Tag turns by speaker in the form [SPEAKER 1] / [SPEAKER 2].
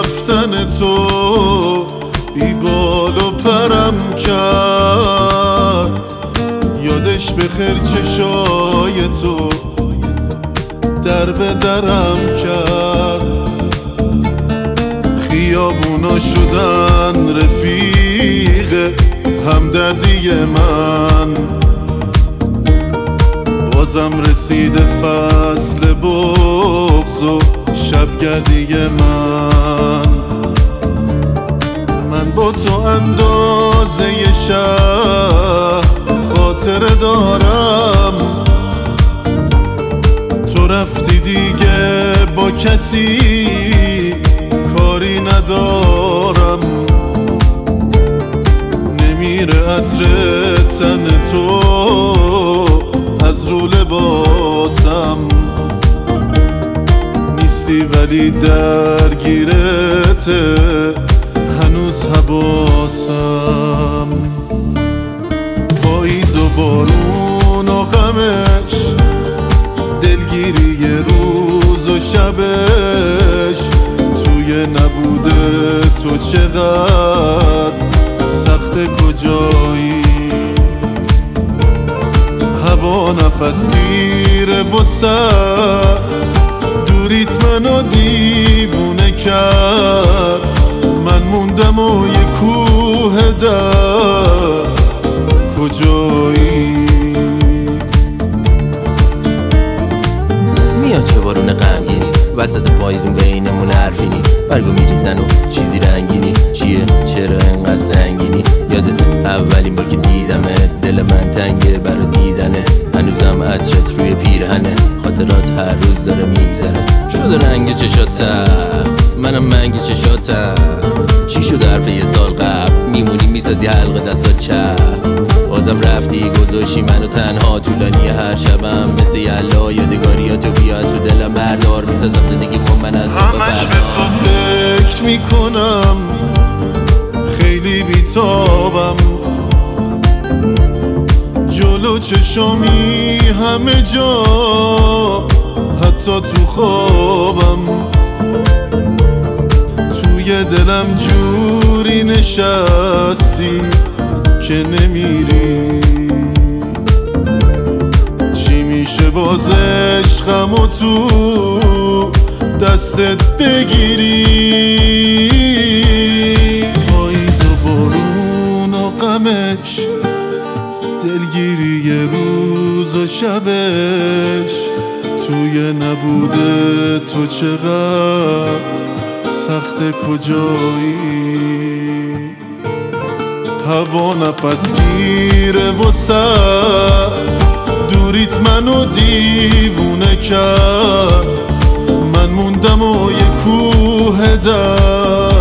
[SPEAKER 1] رفتن تو بی بال و پرم کرد. یادش بخیر چشای تو در به درم کرد. خیابونا شدن رفیق همدردی من، بازم رسید فصل بغض و شبگردی من با تو اندازه شهر خاطره دارم. تو رفتی دیگه با کسی کاری ندارم. نمیره عطر تن تو از رو لباسم، نیستی ولی درگیرته هنوز حواسم. پاییز و بارون و غمش، دلگیری روز و شبش، توی نبوده تو چقدر سخت کجایی. هوا نفس گیره و سر دوریت منو دیوونه کرد. من موندم و یه کوه در کجایی.
[SPEAKER 2] میاد چه بارون غمگینی وسط پاییزین بینمون حرفینی، برگو میریزن و چیزی رنگینی. چیه چرا انقدر سنگینی؟ یادت اولین بار که دیدمت دل من تنگه برا دیدنه. هنوزم عطرت روی پیرهنه، خاطرات هر روز داره میگذره. شده رنگ چشاتم منم منگ چشاتم. چی شد حرف یه سال قبل میمونی میسازی حلقه دستات چپ. بازم رفتی گذاشی منو تنها طولانی هر شبم. مثل یلا یادگاریاتو بیا از رو دلم بردار. میسازم زندگی من از صبح فردا.
[SPEAKER 1] فکر میکنم خیلی بیتابم، جلو چشامی همه جا حتی تو خوابم. توی دلم جوری نشستی که نمیری. چی میشه باز عشقم و تو دستت بگیری؟ پاییز و بارون و غمش، دلگیری روز و شبش، توی نبوده تو چقدر سخت کجایی. هوا نفس گیره و سر دوریت منو دیوونه کرد. من موندم و یه کوه در